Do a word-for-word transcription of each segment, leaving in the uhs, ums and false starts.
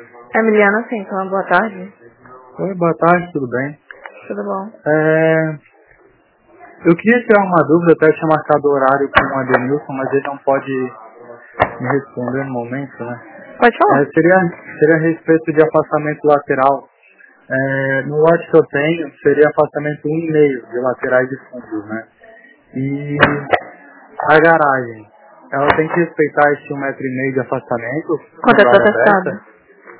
Emiliana, sim, então, boa tarde. Oi, boa tarde, tudo bem? Tudo bom? É, eu queria tirar uma dúvida, até tinha marcado o horário com o Adenilson, mas ele não pode me responder no momento, né? Pode É, falar. seria, seria a respeito de afastamento lateral. É, no lote que eu tenho, seria afastamento um e meio de laterais e fundos, né? E a garagem, ela tem que respeitar esse um metro e meio de afastamento Quanto é quando a tua área testada? aberta?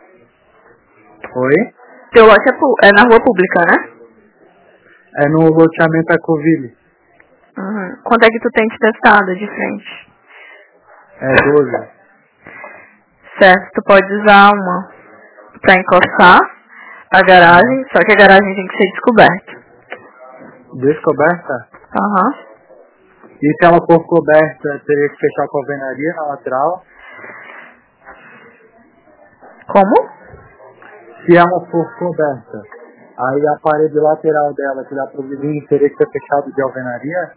Oi? Teu lote é, pu- é na rua pública, né? É no loteamento Ecoville. Uhum. Quanto é que tu tem de testada de frente? É doze. Certo, tu pode usar uma pra encostar a garagem, só que a garagem tem que ser descoberta. Descoberta? Aham. E se ela for coberta, teria que fechar com a alvenaria na lateral? Como? Se ela for coberta, aí a parede lateral dela, que dá pro vizinho, teria que ser fechado de alvenaria?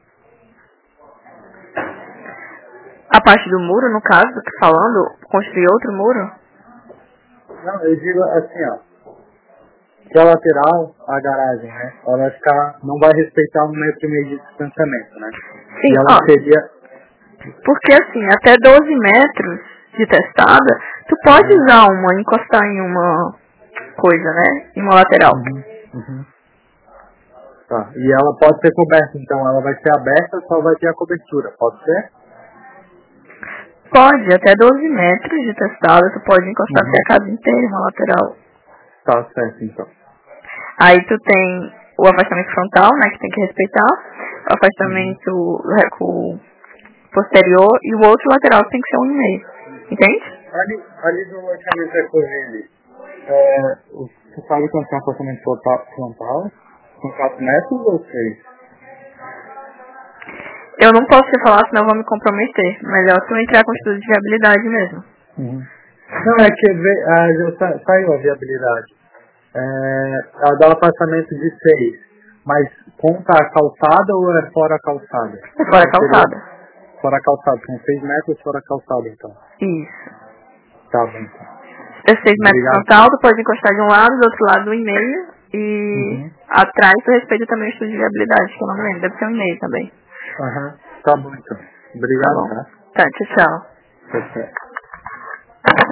A parte do muro, no caso, tu tá falando, construir outro muro? Não, eu digo assim, ó. Que a lateral, a garagem, né? Ela vai ficar, não vai respeitar um metro e meio de distanciamento, né? Sim, E ela ó. seria... Porque assim, até doze metros de testada, tu pode Uhum, usar uma, encostar em uma coisa, né? Em uma lateral. uhum, uhum. Tá. E ela pode ser coberta, então ela vai ser aberta, só vai ter a cobertura, pode ser? Pode, até doze metros de testada, tu pode encostar até Uhum. a casa inteira em uma lateral. Tá certo, então. Aí tu tem o afastamento frontal, né, que tem que respeitar, o Uhum. afastamento recuo posterior e o outro lateral que tem que ser um e meio. Entende? Ali, ali do loteamento Ecoville, é, você sabe quanto é um apartamento frontal? frontal? Com quatro metros ou seis? Eu não posso te falar, senão eu vou me comprometer. Melhor tu entrar com estudo de viabilidade mesmo. Uhum. Não, é que ve- ah, já sa- saiu a viabilidade. É, ela dá um apartamento de seis, mas conta a calçada ou é fora a calçada? É fora a Qual seria calçada. fora a calçada? São seis metros fora a calçada, então. Isso. Tá bom, então. É seis metros Obrigado. frontal, tu pode encostar de um lado, do outro lado um e meio. E Uhum. atrás tu respeita também o estudo de viabilidade, que eu não me lembro, deve ser um e meio também. Aham. Tá bom, então. Tá Obrigado, bom. tá? Tá, tchau, tchau. Tchau, tchau.